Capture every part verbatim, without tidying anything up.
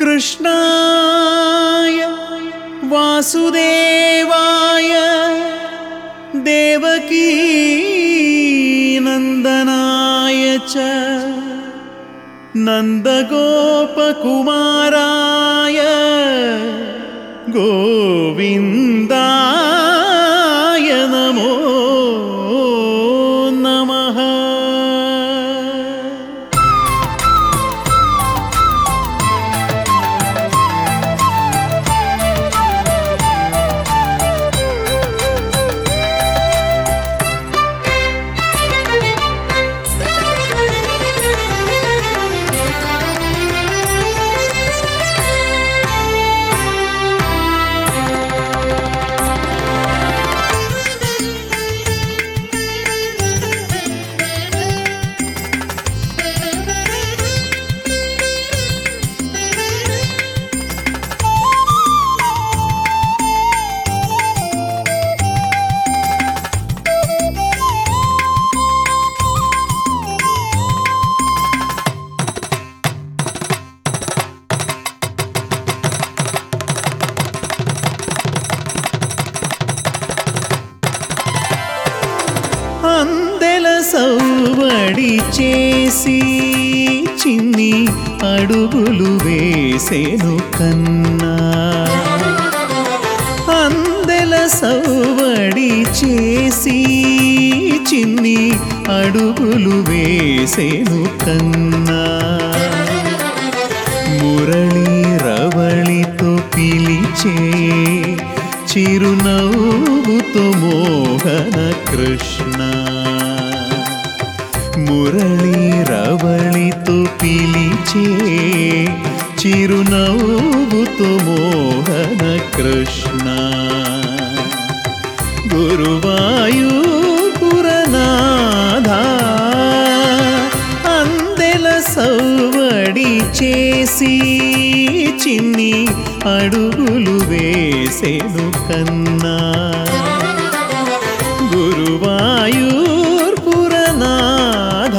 कृष्णाय वासुदेवाय देवकी नंदनाय च नंदगोपकुमाराय गोविंदाय नमो नमः। అందెల సౌవడి చేసి చిన్ని అడుగులు వేసెను కన్నా, అందెల సౌవడి చేసి చిన్ని అడుగులు వేసెను కన్నా, మురళి రవళితో పిలిచే చిరునవ్వుతో మోహన కృష్ణ, మురళి రవళితో పిలిచే చిరునవ్వుతో మోహన కృష్ణ, గురువాయూర్పురనాథ అందెల సౌవడి చేసి చిన్ని అడుగులు వేసెను కన్నా, గురువాయూర్పురనాథ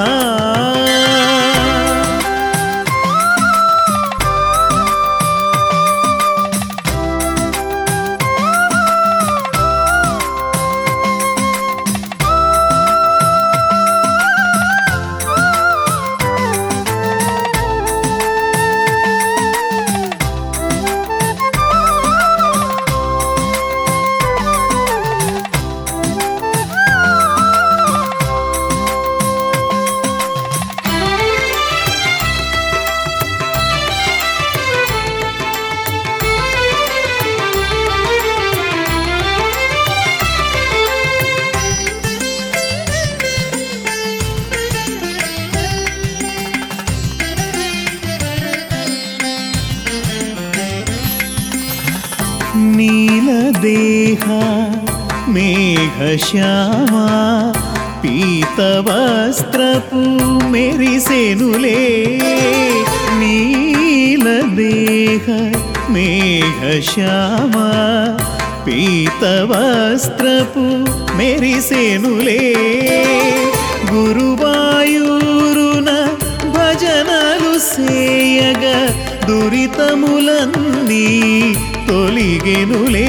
నీలదేహ మేఘశ్యామా పీతవస్త్రపు మెరిసెనులే, నీలదేహ మేఘశ్యామా పీతవస్త్రపు మెరిసెనులే, గురువాయూరున భజనలు సేయగ దురితములన్నీ తొలిగెనులే,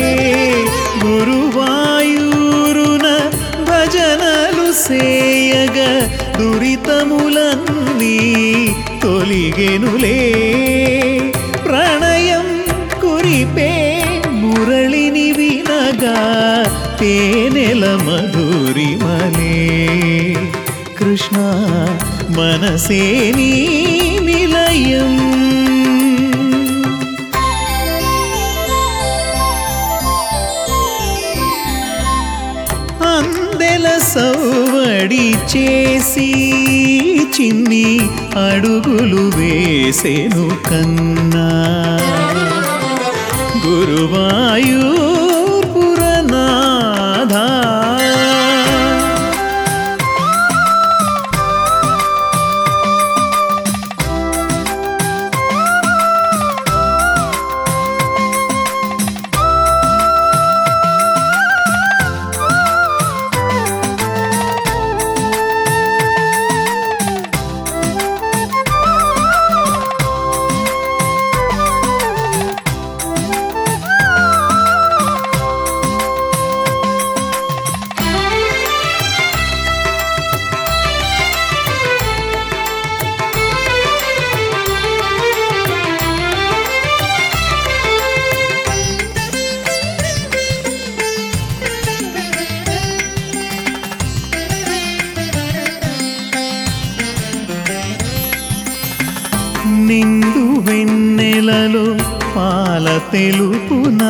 గురువాయూరున భజనలు సేయగ దురితములన్నీ తొలిగెనులే, ప్రణయం కురిపే మురళిని వినగా తేనెల మధురిమలే, కృష్ణ మనసే నీ నిలయం, అందెల సౌవడి చేసి చిన్ని అడుగులు వేసెను కన్నా, గురువాయూర్పురనాథ నిండు వెన్నెలలో పాల తెలుపునా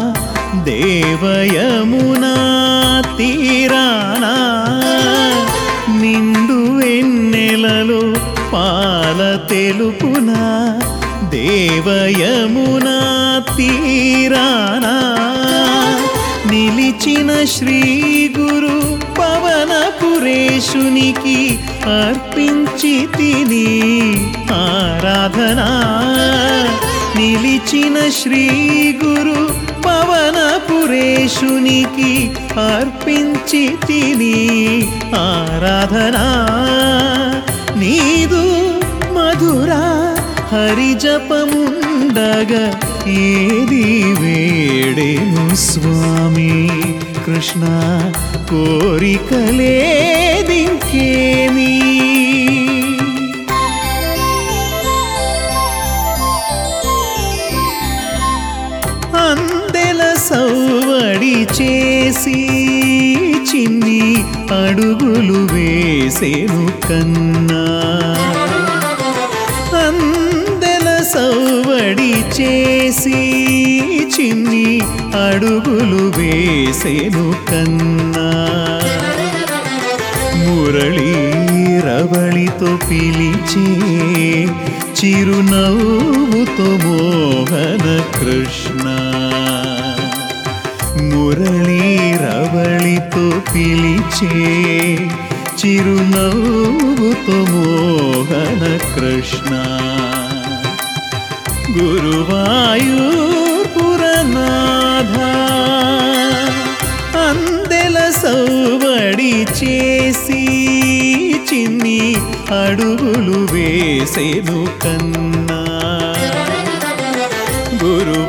దేవయమునా తీరానా నిండు వెన్నెలలో పాల తెలుపునా దేవయమునా తీరానా నిలిచిన శ్రీ గురు పవనపురేశునికి అర్పించి తిని ఆరాధనా నిలిచిన శ్రీ గురు పవనపురేశునికి అర్పించి తిని ఆరాధనా నీదు మధుర హరిజపముండగా ఏది వేడేను స్వామి కృష్ణ కోరికలేదింకేమీ అందెల సౌవడి చేసి చిన్ని అడుగులు వేసేను కన్నా అందెల సౌవడి చేసి చిన్ని అడుగులు వేసేను కన్నా మురళీ రవళితో పిలిచే చిరునవ్వుతో మోహన కృష్ణ మురళీ రవళితో పిలిచే చిరునవ్వుతో మోహన కృష్ణ గురువాయూర్పురనాథ అందెల సౌవడి చేసి చిన్ని అడుగులు వేసేను కన్నా గురు